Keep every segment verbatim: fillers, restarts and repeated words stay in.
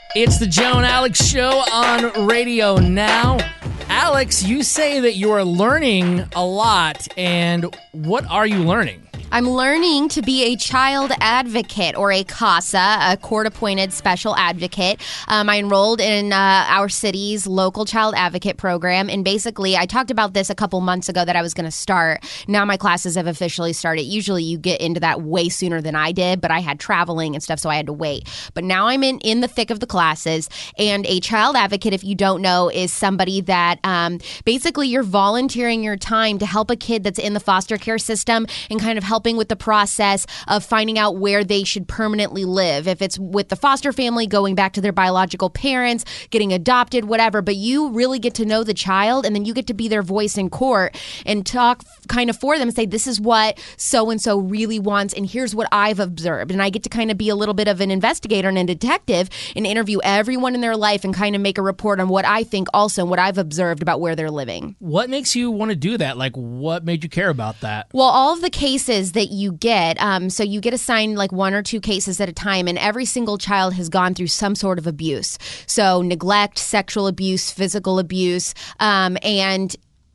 It's the Joe and Alex Show on Radio Now. Alex, you say that you are learning a lot, and what are you learning? I'm learning to be a child advocate, or a CASA, a court-appointed special advocate. Um, I enrolled in uh, our city's local child advocate program, and basically, I talked about this a couple months ago that I was going to start. Now my classes have officially started. Usually you get into that way sooner than I did, but I had traveling and stuff, so I had to wait. But now I'm in, in the thick of the classes, and a child advocate, if you don't know, is somebody that um, basically you're volunteering your time to help a kid that's in the foster care system and kind of help helping with the process of finding out where they should permanently live. If it's with the foster family, going back to their biological parents, getting adopted, whatever. But you really get to know the child, and then you get to be their voice in court and talk kind of for them and say, this is what so-and-so really wants, and here's what I've observed. And I get to kind of be a little bit of an investigator and a detective and interview everyone in their life and kind of make a report on what I think also and what I've observed about where they're living. What makes you want to do that? Like, what made you care about that? Well, all of the cases that you get, um, so you get assigned like one or two cases at a time, and every single child has gone through some sort of abuse. So neglect, sexual abuse, physical abuse, um, and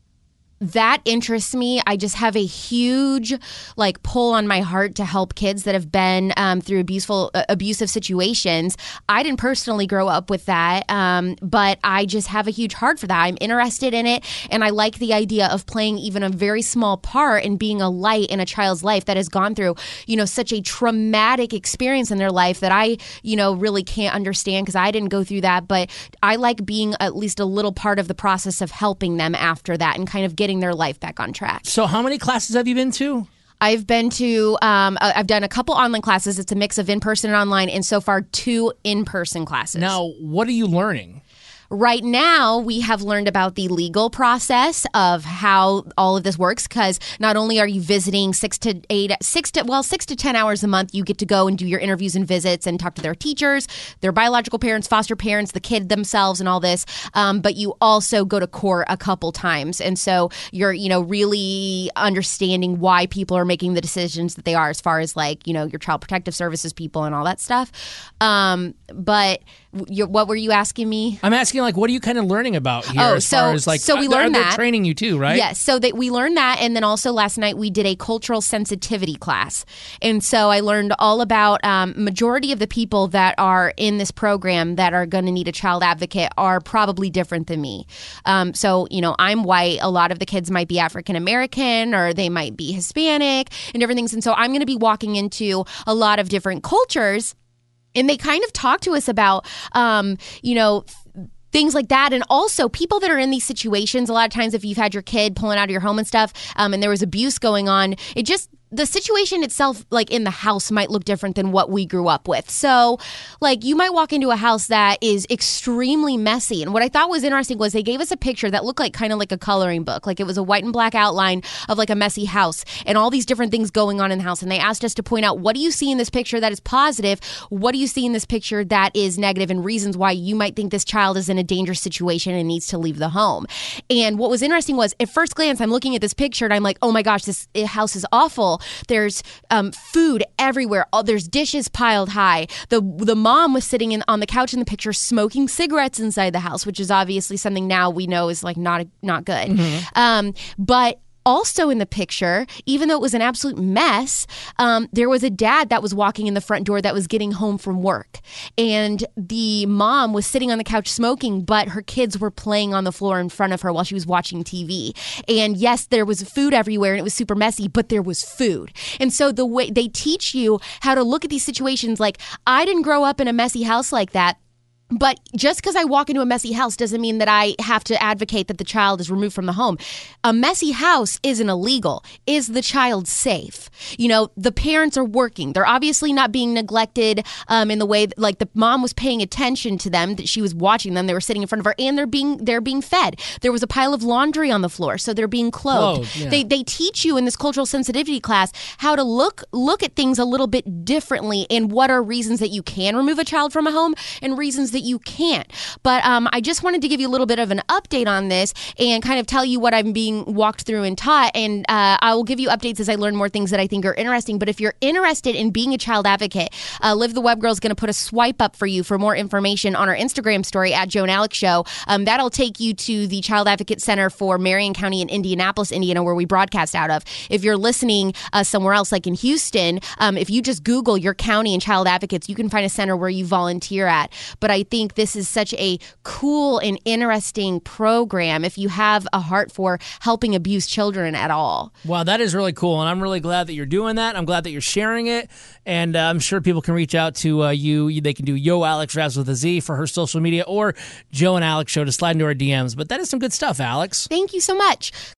that interests me. I just have a huge like pull on my heart to help kids that have been um, through abuseful, uh, abusive situations. I didn't personally grow up with that, um, but I just have a huge heart for that. I'm interested in it, and I like the idea of playing even a very small part in being a light in a child's life that has gone through, you know, such a traumatic experience in their life that I, you know, really can't understand because I didn't go through that. But I like being at least a little part of the process of helping them after that and kind of getting their life back on track. So how many classes have you been to? I've been to, um, I've done a couple online classes. It's a mix of in-person and online, and so far two in-person classes. Now, what are you learning? Right now, we have learned about the legal process of how all of this works, because not only are you visiting six to eight, six to, well, six to ten hours a month, you get to go and do your interviews and visits and talk to their teachers, their biological parents, foster parents, the kid themselves and all this. Um, but you also go to court a couple times. And so you're, you know, really understanding why people are making the decisions that they are as far as like, you know, your child protective services people and all that stuff. Um, but you, what were you asking me? I'm asking, like, what are you kind of learning about here? Oh, as so, far as, like, so we are, learned are they that. training you too, right? Yes. So that we learned that. And then also last night we did a cultural sensitivity class. And so I learned all about um, majority of the people that are in this program that are going to need a child advocate are probably different than me. Um, so, you know, I'm white. A lot of the kids might be African American, or they might be Hispanic and different things. And so I'm going to be walking into a lot of different cultures. And they kind of talk to us about, um, you know, things like that. And also people that are in these situations, a lot of times if you've had your kid pulling out of your home and stuff, um, and there was abuse going on, it just, the situation itself, like in the house, might look different than what we grew up with. So, like, you might walk into a house that is extremely messy. And what I thought was interesting was they gave us a picture that looked like kind of like a coloring book. Like it was a white and black outline of like a messy house and all these different things going on in the house. And they asked us to point out, what do you see in this picture that is positive? What do you see in this picture that is negative, and reasons why you might think this child is in a dangerous situation and needs to leave the home. And what was interesting was, at first glance, I'm looking at this picture and I'm like, oh my gosh, this house is awful. There's um, food everywhere. Oh, there's dishes piled high. The the mom was sitting in on the couch in the picture smoking cigarettes inside the house, which is obviously something now we know is like not not good. Mm-hmm. Um, but also in the picture, even though it was an absolute mess, um, there was a dad that was walking in the front door that was getting home from work. And the mom was sitting on the couch smoking, but her kids were playing on the floor in front of her while she was watching T V. And yes, there was food everywhere and it was super messy, but there was food. And so the way they teach you how to look at these situations, like, I didn't grow up in a messy house like that. But just because I walk into a messy house doesn't mean that I have to advocate that the child is removed from the home. A messy house isn't illegal. Is the child safe? You know, the parents are working. They're obviously not being neglected um, in the way that, like, the mom was paying attention to them, that she was watching them. They were sitting in front of her, and they're being they're being fed. There was a pile of laundry on the floor, so they're being clothed. Clothed, yeah. They they teach you in this cultural sensitivity class how to look look at things a little bit differently, and what are reasons that you can remove a child from a home and reasons that you can't. But um, I just wanted to give you a little bit of an update on this and kind of tell you what I'm being walked through and taught. And uh, I will give you updates as I learn more things that I think are interesting. But if you're interested in being a child advocate, uh, Liv the Web Girl is going to put a swipe up for you for more information on our Instagram story at Joe and Alex Show. Um, that'll take you to the Child Advocate Center for Marion County in Indianapolis, Indiana, where we broadcast out of. If you're listening uh, somewhere else, like in Houston, um, if you just Google your county and child advocates, you can find a center where you volunteer at. But I think this is such a cool and interesting program if you have a heart for helping abused children at all. Wow, that is really cool, and I'm really glad that you're doing that. I'm glad that you're sharing it, and uh, I'm sure people can reach out to uh, you. They can do Yo Alex Raz with a Z for her social media, or Joe and Alex Show to slide into our D Ms. But that is some good stuff, Alex. Thank you so much.